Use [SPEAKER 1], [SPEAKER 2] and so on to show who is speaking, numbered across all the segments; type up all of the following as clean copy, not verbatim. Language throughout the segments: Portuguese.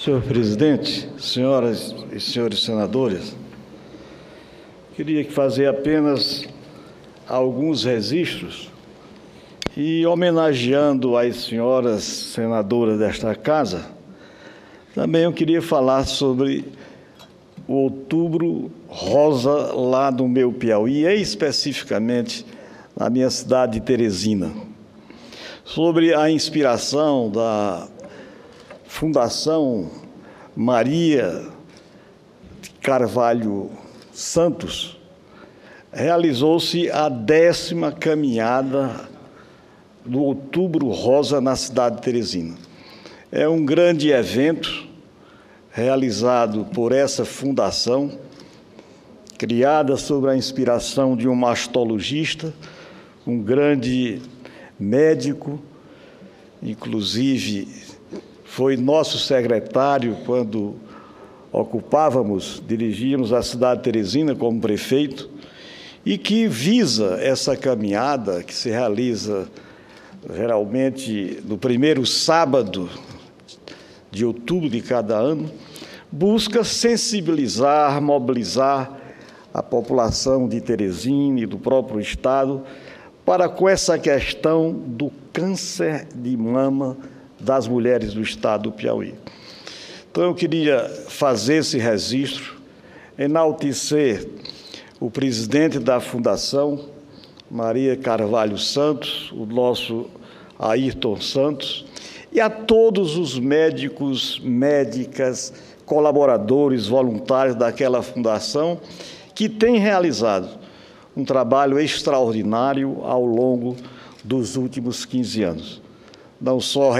[SPEAKER 1] Senhor presidente, senhoras e senhores senadores, queria fazer apenas alguns registros e, homenageando as senhoras senadoras desta casa, também eu queria falar sobre o Outubro Rosa lá no meu Piauí, e especificamente na minha cidade de Teresina, sobre a inspiração da Fundação Maria Carvalho Santos. Realizou-se a 10ª caminhada do Outubro Rosa na cidade de Teresina. É um grande evento realizado por essa fundação, criada sob a inspiração de um mastologista, um grande médico, inclusive foi nosso secretário quando dirigíamos a cidade de Teresina como prefeito, e que visa essa caminhada que se realiza geralmente no primeiro sábado de outubro de cada ano, busca sensibilizar, mobilizar a população de Teresina e do próprio Estado para com essa questão do câncer de mama das mulheres do Estado do Piauí. Então, eu queria fazer esse registro, enaltecer o presidente da Fundação, Maria Carvalho Santos, o nosso Ayrton Santos, e a todos os médicos, médicas, colaboradores, voluntários daquela fundação, que têm realizado um trabalho extraordinário ao longo dos últimos 15 anos. Não só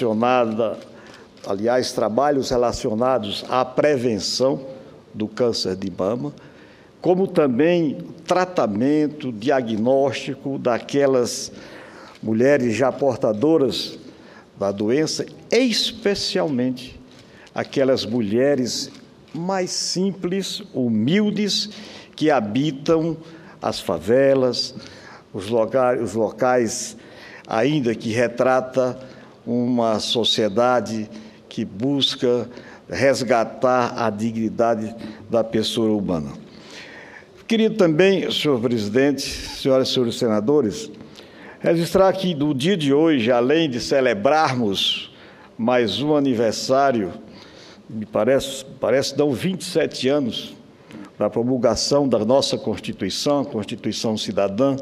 [SPEAKER 1] trabalhos relacionados à prevenção do câncer de mama, como também tratamento, diagnóstico daquelas mulheres já portadoras da doença, especialmente aquelas mulheres mais simples, humildes, que habitam as favelas, os locais ainda que retrata uma sociedade que busca resgatar a dignidade da pessoa humana. Queria também, senhor presidente, senhoras e senhores senadores, registrar que no dia de hoje, além de celebrarmos mais um aniversário, me parece dão 27 anos da promulgação da nossa Constituição, a Constituição Cidadã,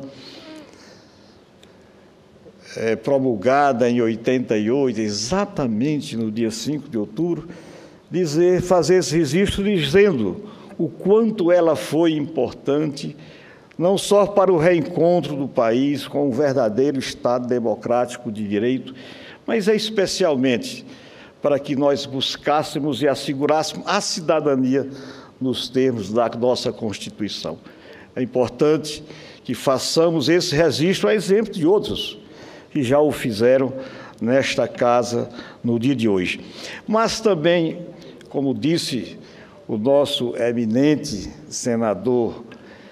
[SPEAKER 1] promulgada em 88, exatamente no dia 5 de outubro, fazer esse registro dizendo o quanto ela foi importante, não só para o reencontro do país com o verdadeiro Estado democrático de direito, mas especialmente para que nós buscássemos e assegurássemos a cidadania nos termos da nossa Constituição. É importante que façamos esse registro a exemplo de outros que já o fizeram nesta casa no dia de hoje. Mas também, como disse o nosso eminente senador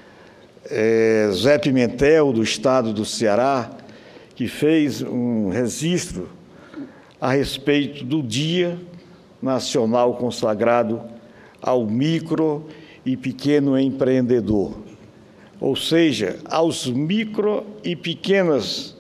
[SPEAKER 1] Zé Pimentel, do Estado do Ceará, que fez um registro a respeito do Dia Nacional consagrado ao micro e pequeno empreendedor, ou seja, aos micro e pequenos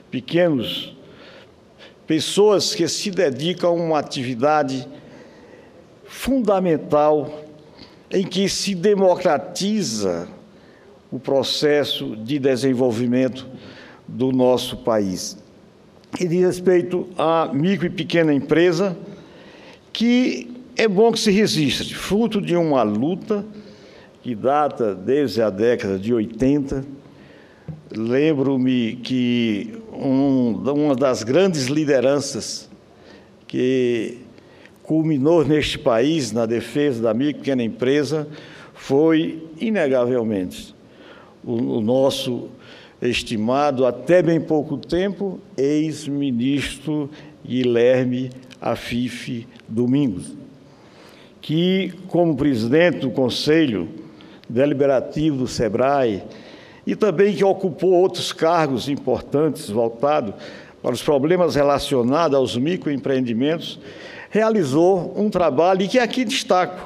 [SPEAKER 1] pessoas que se dedicam a uma atividade fundamental em que se democratiza o processo de desenvolvimento do nosso país. E de respeito à micro e pequena empresa, que é bom que se registre, fruto de uma luta que data desde a década de 80. Lembro-me que uma das grandes lideranças que culminou neste país na defesa da micro e pequena empresa foi, inegavelmente, o nosso estimado, até bem pouco tempo, ex-ministro Guilherme Afife Domingos, que, como presidente do Conselho Deliberativo do SEBRAE, e também que ocupou outros cargos importantes voltados para os problemas relacionados aos microempreendimentos, realizou um trabalho que aqui destaco: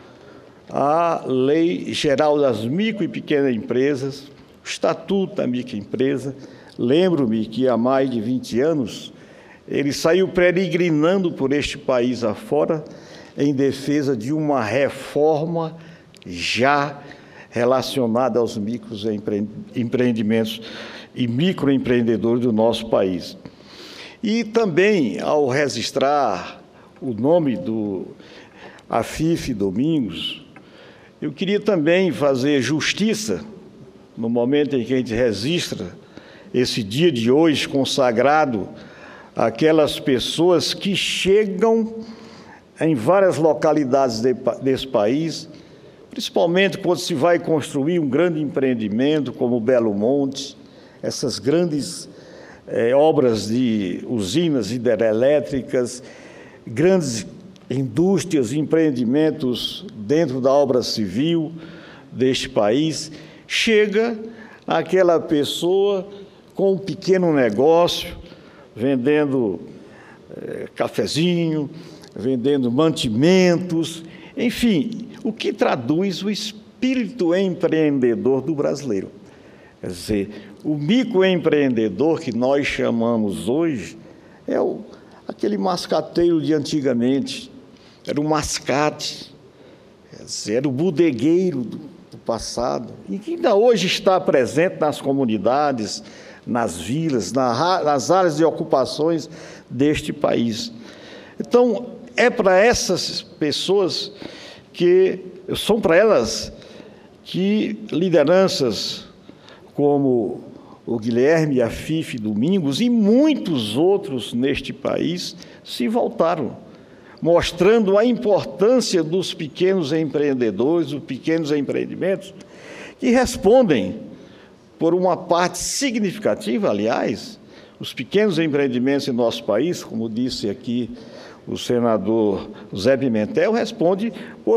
[SPEAKER 1] a Lei Geral das Micro e Pequenas Empresas, o Estatuto da Microempresa. Lembro-me que há mais de 20 anos ele saiu peregrinando por este país afora em defesa de uma reforma já relacionada aos microempreendimentos e microempreendedores do nosso país. E também, ao registrar o nome do Afife Domingos, eu queria também fazer justiça, no momento em que a gente registra esse dia de hoje consagrado àquelas pessoas que chegam em várias localidades desse país, principalmente quando se vai construir um grande empreendimento como o Belo Monte, essas grandes obras de usinas hidrelétricas, grandes indústrias e empreendimentos dentro da obra civil deste país. Chega aquela pessoa com um pequeno negócio, vendendo cafezinho, vendendo mantimentos, enfim, o que traduz o espírito empreendedor do brasileiro. Quer dizer, o microempreendedor que nós chamamos hoje é aquele mascateiro de antigamente, era o mascate, quer dizer, era o bodegueiro do passado, e que ainda hoje está presente nas comunidades, nas vilas, nas áreas de ocupações deste país. Então, é para essas pessoas são para elas que lideranças como o Guilherme Afife Domingos e muitos outros neste país se voltaram, mostrando a importância dos pequenos empreendedores, dos pequenos empreendimentos, que respondem por uma parte significativa, aliás, os pequenos empreendimentos em nosso país, como disse aqui o senador Zé Pimentel, responde por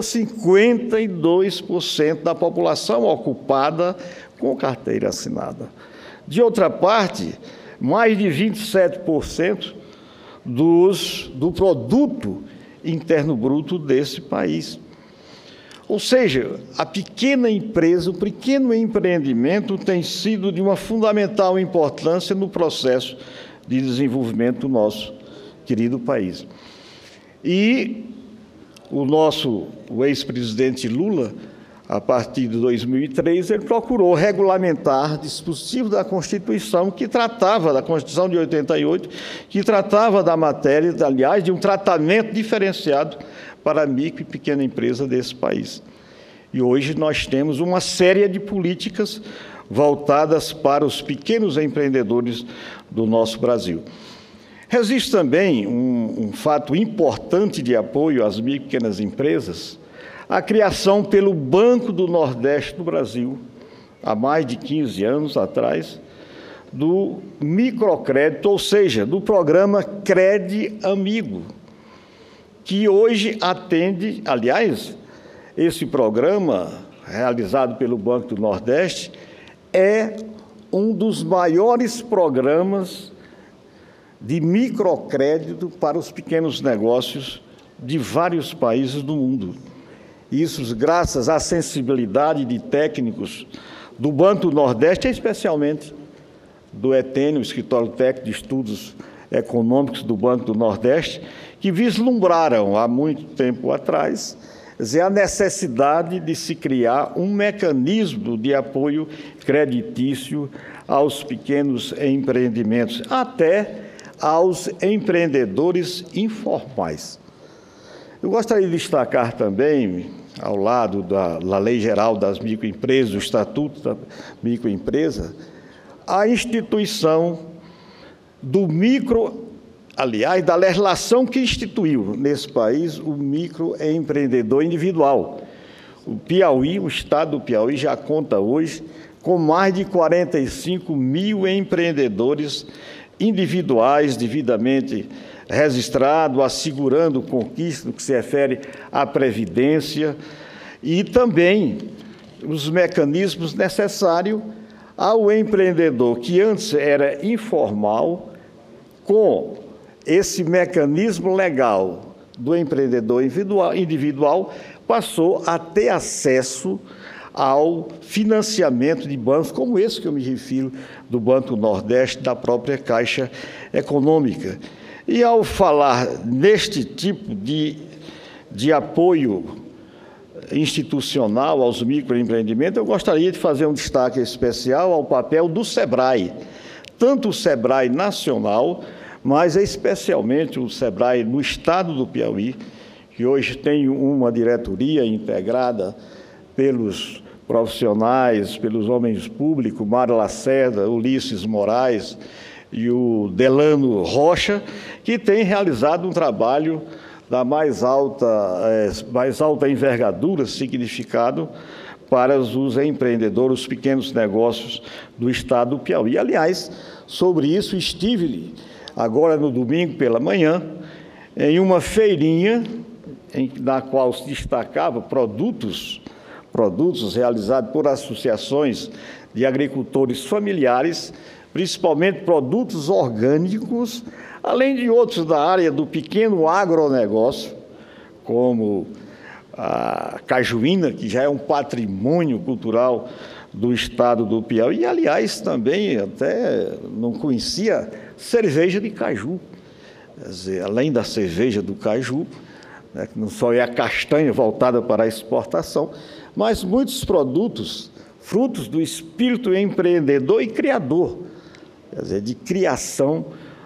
[SPEAKER 1] 52% da população ocupada com carteira assinada. De outra parte, mais de 27% do produto interno bruto desse país. Ou seja, a pequena empresa, o pequeno empreendimento tem sido de uma fundamental importância no processo de desenvolvimento do nosso querido país. E o ex-presidente Lula, a partir de 2003, ele procurou regulamentar dispositivos da Constituição da Constituição de 88, que tratava da matéria, aliás, de um tratamento diferenciado para a micro e pequena empresa desse país. E hoje nós temos uma série de políticas voltadas para os pequenos empreendedores do nosso Brasil. Existe também um fato importante de apoio às micro e pequenas empresas, a criação pelo Banco do Nordeste do Brasil, há mais de 15 anos atrás, do microcrédito, ou seja, do programa Crede Amigo, que hoje atende, aliás, esse programa, realizado pelo Banco do Nordeste, é um dos maiores programas de microcrédito para os pequenos negócios de vários países do mundo. Isso graças à sensibilidade de técnicos do Banco do Nordeste, especialmente do ETEN, o Escritório Técnico de Estudos Econômicos do Banco do Nordeste, que vislumbraram há muito tempo atrás a necessidade de se criar um mecanismo de apoio creditício aos pequenos empreendimentos, até aos empreendedores informais. Eu gostaria de destacar também, ao lado da Lei Geral das Microempresas, o Estatuto da Microempresa, a instituição do da legislação que instituiu nesse país o microempreendedor individual. O Piauí, o estado do Piauí, já conta hoje com mais de 45 mil empreendedores individuais devidamente registrados, assegurando conquista no que se refere à previdência e também os mecanismos necessários ao empreendedor que antes era informal, com esse mecanismo legal do empreendedor individual passou a ter acesso ao financiamento de bancos, como esse que eu me refiro, do Banco Nordeste, da própria Caixa Econômica. E ao falar neste tipo de apoio institucional aos microempreendimentos, eu gostaria de fazer um destaque especial ao papel do SEBRAE, tanto o SEBRAE nacional, mas especialmente o SEBRAE no estado do Piauí, que hoje tem uma diretoria integrada pelos profissionais, pelos homens públicos, Mário Lacerda, Ulisses Moraes e o Delano Rocha, que tem realizado um trabalho da mais alta envergadura, significado, para os empreendedores, os pequenos negócios do estado do Piauí. Aliás, sobre isso estive agora no domingo pela manhã em uma feirinha na qual se destacava produtos realizados por associações de agricultores familiares, principalmente produtos orgânicos, além de outros da área do pequeno agronegócio, como a cajuína, que já é um patrimônio cultural do estado do Piauí, e, aliás, também até não conhecia cerveja de caju. Quer dizer, além da cerveja do caju, né, que não só é a castanha voltada para a exportação, mas muitos produtos, frutos do espírito empreendedor e criador, quer dizer, de criação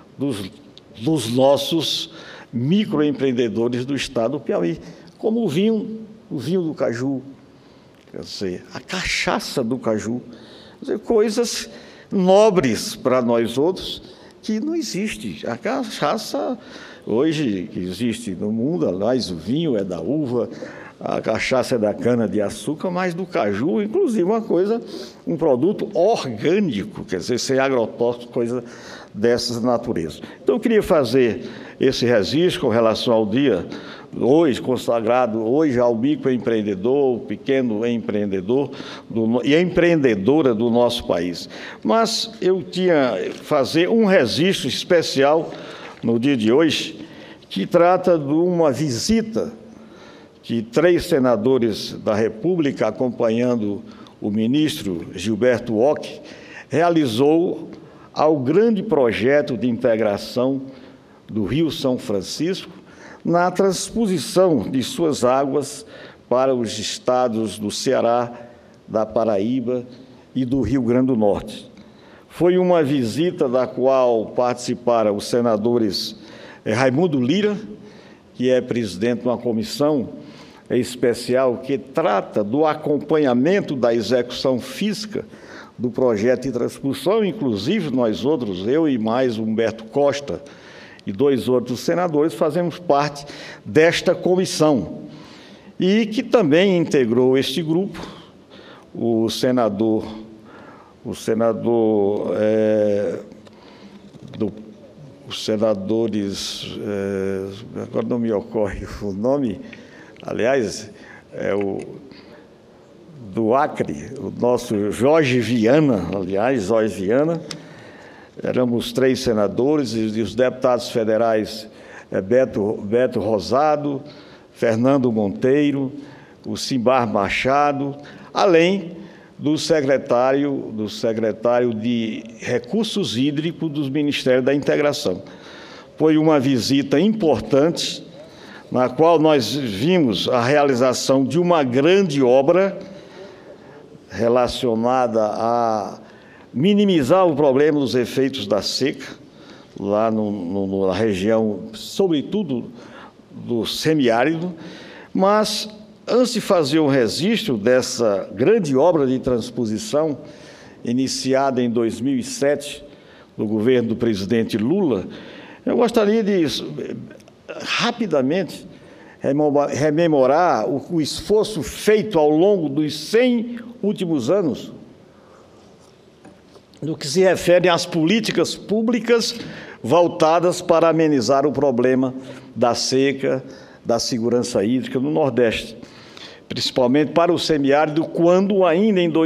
[SPEAKER 1] dos nossos microempreendedores do estado do Piauí, como o vinho do caju, quer dizer, a cachaça do caju, quer dizer, coisas nobres para nós outros que não existe. A cachaça, hoje, que existe no mundo, aliás, o vinho é da uva, a cachaça é da cana-de-açúcar, mas do caju, inclusive, um produto orgânico, quer dizer, sem agrotóxico, coisa dessas naturezas. Então, eu queria fazer esse registro com relação ao dia hoje, consagrado hoje ao microempreendedor, o pequeno empreendedor e a empreendedora do nosso país. Mas eu tinha que fazer um registro especial no dia de hoje, que trata de uma visita que 3 senadores da República, acompanhando o ministro Gilberto Occhi, realizou ao grande projeto de integração do Rio São Francisco, na transposição de suas águas para os estados do Ceará, da Paraíba e do Rio Grande do Norte. Foi uma visita da qual participaram os senadores Raimundo Lira, que é presidente de uma comissão especial que trata do acompanhamento da execução física do projeto de transposição, inclusive nós outros, eu e mais Humberto Costa e 2 outros senadores, fazemos parte desta comissão. E que também integrou este grupo os senadores, agora não me ocorre o nome, aliás, é o do Acre, o nosso Jorge Viana, éramos 3 senadores e os deputados federais Beto Rosado, Fernando Monteiro, o Simbar Machado, além do secretário de Recursos Hídricos do Ministério da Integração. Foi uma visita importante, na qual nós vimos a realização de uma grande obra relacionada a minimizar o problema dos efeitos da seca, lá na região, sobretudo do semiárido, mas antes de fazer um registro dessa grande obra de transposição, iniciada em 2007, no governo do presidente Lula, eu gostaria de, rapidamente, rememorar o esforço feito ao longo dos 100 últimos anos, no que se refere às políticas públicas voltadas para amenizar o problema da seca, da segurança hídrica no Nordeste, principalmente para o semiárido, quando ainda em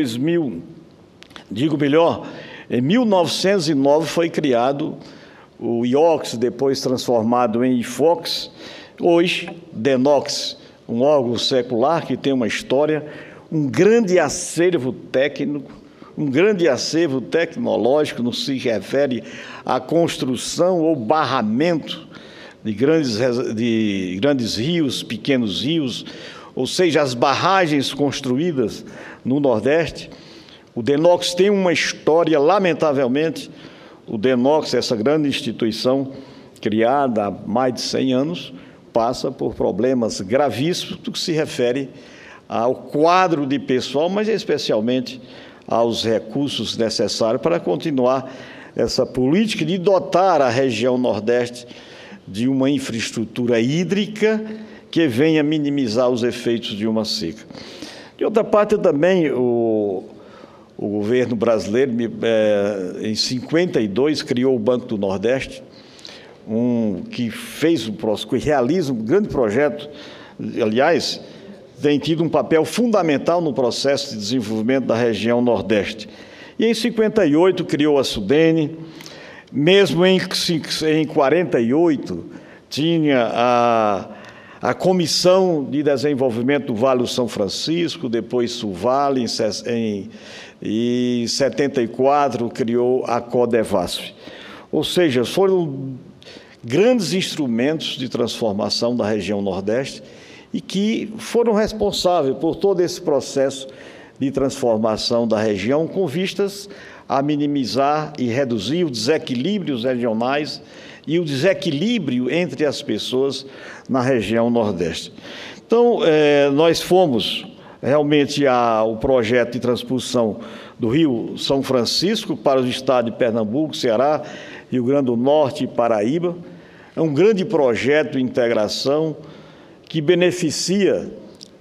[SPEAKER 1] 1909 foi criado o IOX, depois transformado em IFOX, Hoje, DENOX, um órgão secular que tem uma história, um grande acervo técnico, um grande acervo tecnológico, no que se refere à construção ou barramento de grandes rios, pequenos rios, ou seja, as barragens construídas no Nordeste. O DENOX tem uma história, lamentavelmente, o DENOX, essa grande instituição criada há mais de 100 anos, passa por problemas gravíssimos no que se refere ao quadro de pessoal, mas especialmente aos recursos necessários para continuar essa política de dotar a região Nordeste de uma infraestrutura hídrica que venha minimizar os efeitos de uma seca. De outra parte, também, o governo brasileiro, em 52, criou o Banco do Nordeste, que realiza um grande projeto, aliás, tem tido um papel fundamental no processo de desenvolvimento da região Nordeste. E em 58 criou a SUDENE, mesmo em 48 tinha a Comissão de Desenvolvimento do Vale do São Francisco, depois SUVALE, em 74 criou a CODEVASF. Ou seja, foram grandes instrumentos de transformação da região Nordeste e que foram responsáveis por todo esse processo de transformação da região, com vistas a minimizar e reduzir os desequilíbrios regionais e o desequilíbrio entre as pessoas na região Nordeste. Então, nós fomos realmente ao projeto de transposição do Rio São Francisco para os estados de Pernambuco, Ceará, Rio Grande do Norte e Paraíba. É um grande projeto de integração que beneficia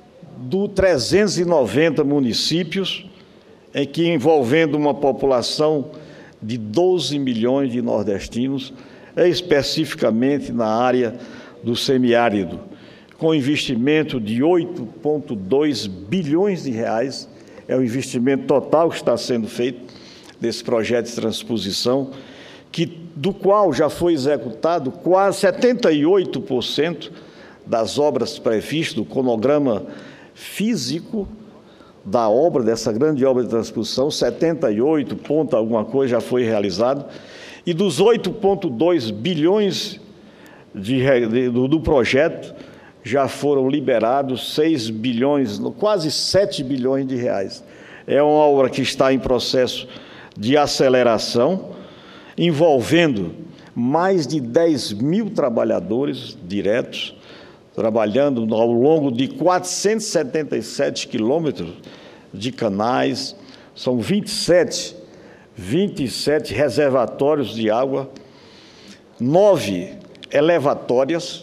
[SPEAKER 1] 390 municípios, envolvendo uma população de 12 milhões de nordestinos, especificamente na área do semiárido, com investimento de 8,2 bilhões de reais, é o investimento total que está sendo feito desse projeto de transposição, do qual já foi executado quase 78% das obras previstas, do cronograma físico da obra, dessa grande obra de transposição, 78 ponto alguma coisa já foi realizado, e dos 8,2 bilhões do projeto, já foram liberados 6 bilhões, quase 7 bilhões de reais. É uma obra que está em processo de aceleração, envolvendo mais de 10 mil trabalhadores diretos, trabalhando ao longo de 477 quilômetros de canais, são 27 reservatórios de água, 9 elevatórias,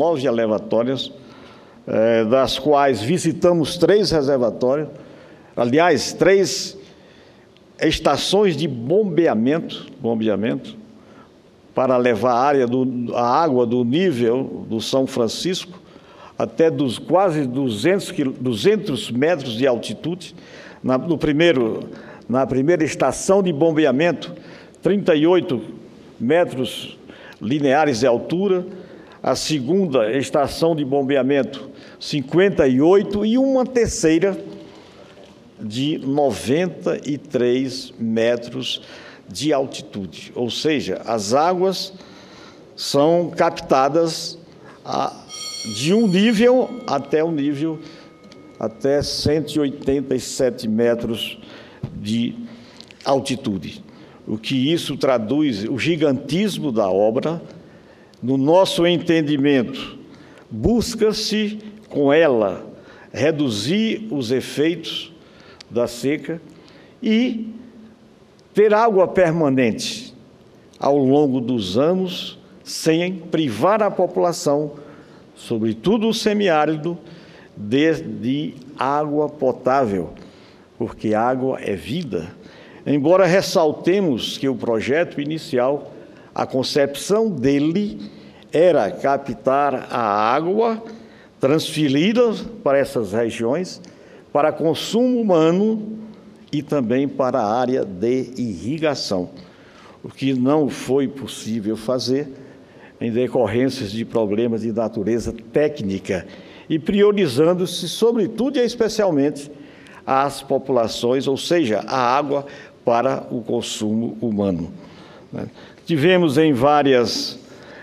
[SPEAKER 1] das quais visitamos 3 reservatórios, aliás, 3 estações de bombeamento, para levar a água do nível do São Francisco até quase 200 metros de altitude. Na primeira estação de bombeamento, 38 metros lineares de altura, a segunda estação de bombeamento, 58, e uma terceira de 93 metros de altitude. Ou seja, as águas são captadas de um nível até 187 metros de altitude. O que isso traduz, o gigantismo da obra. No nosso entendimento, busca-se, com ela, reduzir os efeitos da seca e ter água permanente ao longo dos anos, sem privar a população, sobretudo o semiárido, de água potável, porque água é vida. Embora ressaltemos que o projeto inicial, a concepção dele era captar a água transferida para essas regiões para consumo humano e também para a área de irrigação. O que não foi possível fazer, em decorrências de problemas de natureza técnica e priorizando-se, sobretudo e especialmente, as populações, ou seja, a água para o consumo humano. Tivemos em várias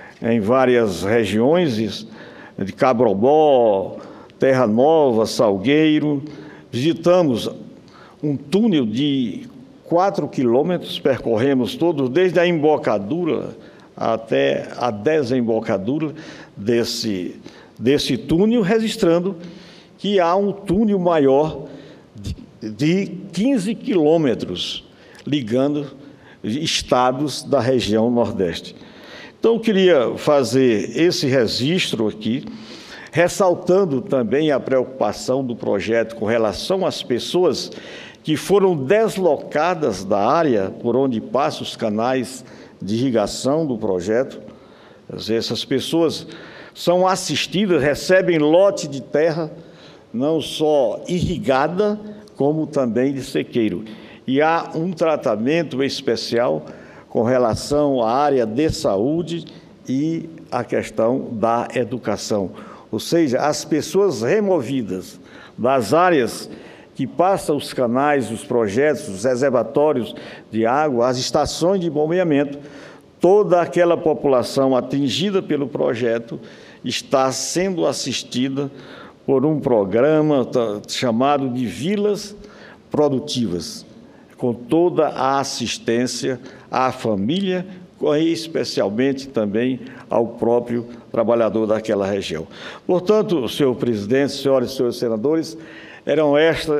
[SPEAKER 1] regiões, de Cabrobó, Terra Nova, Salgueiro, visitamos um túnel de 4 quilômetros, percorremos todos, desde a embocadura até a desembocadura desse túnel, registrando que há um túnel maior de 15 quilômetros, ligando estados da região Nordeste. Então, eu queria fazer esse registro aqui, ressaltando também a preocupação do projeto com relação às pessoas que foram deslocadas da área por onde passam os canais de irrigação do projeto. Essas pessoas são assistidas, recebem lote de terra, não só irrigada, como também de sequeiro. E há um tratamento especial com relação à área de saúde e à questão da educação. Ou seja, as pessoas removidas das áreas que passam os canais, os projetos, os reservatórios de água, as estações de bombeamento, toda aquela população atingida pelo projeto está sendo assistida por um programa chamado de Vilas Produtivas, com toda a assistência à família e especialmente também ao próprio trabalhador daquela região. Portanto, senhor presidente, senhoras e senhores senadores, eram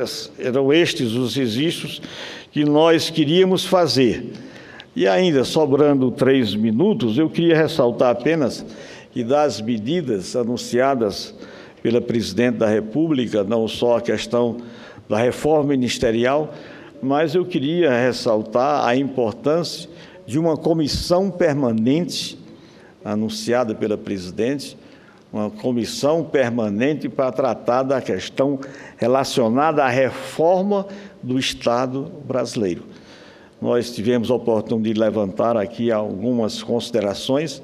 [SPEAKER 1] estes os registros que nós queríamos fazer. E ainda, sobrando 3 minutos, eu queria ressaltar apenas que das medidas anunciadas pela Presidente da República, não só a questão da reforma ministerial, mas eu queria ressaltar a importância de uma comissão permanente, anunciada pela Presidente, uma comissão permanente para tratar da questão relacionada à reforma do Estado brasileiro. Nós tivemos a oportunidade de levantar aqui algumas considerações,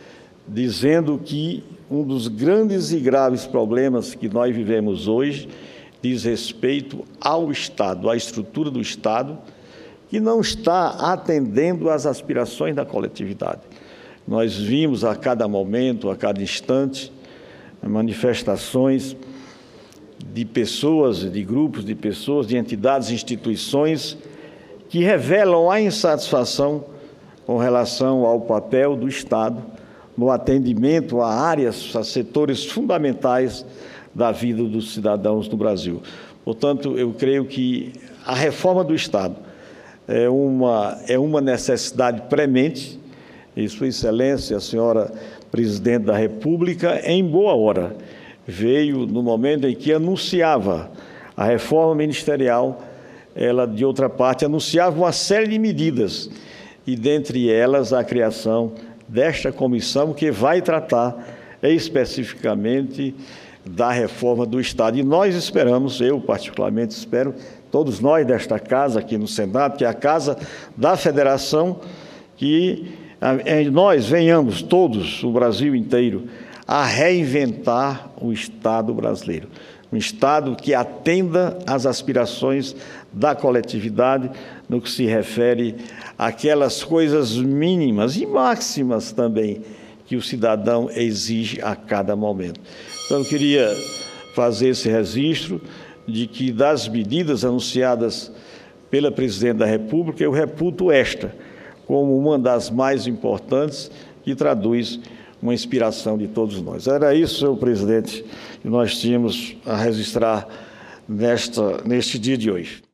[SPEAKER 1] dizendo que um dos grandes e graves problemas que nós vivemos hoje diz respeito ao Estado, à estrutura do Estado, que não está atendendo às aspirações da coletividade. Nós vimos a cada momento, a cada instante, manifestações de pessoas, de grupos de pessoas, de entidades, instituições, que revelam a insatisfação com relação ao papel do Estado no atendimento a áreas, a setores fundamentais da vida dos cidadãos no Brasil. Portanto, eu creio que a reforma do Estado é uma necessidade premente, e Sua Excelência, a senhora Presidente da República, em boa hora, veio no momento em que anunciava a reforma ministerial, ela, de outra parte, anunciava uma série de medidas, e dentre elas a criação desta comissão que vai tratar especificamente da reforma do Estado. E nós esperamos, eu particularmente espero, todos nós desta casa aqui no Senado, que é a casa da Federação, que nós venhamos todos, o Brasil inteiro, a reinventar o Estado brasileiro. Um Estado que atenda às aspirações da coletividade no que se refere àquelas coisas mínimas e máximas também que o cidadão exige a cada momento. Então, eu queria fazer esse registro de que das medidas anunciadas pela Presidente da República, eu reputo esta como uma das mais importantes, que traduz uma inspiração de todos nós. Era isso, senhor presidente, que nós tínhamos a registrar neste dia de hoje.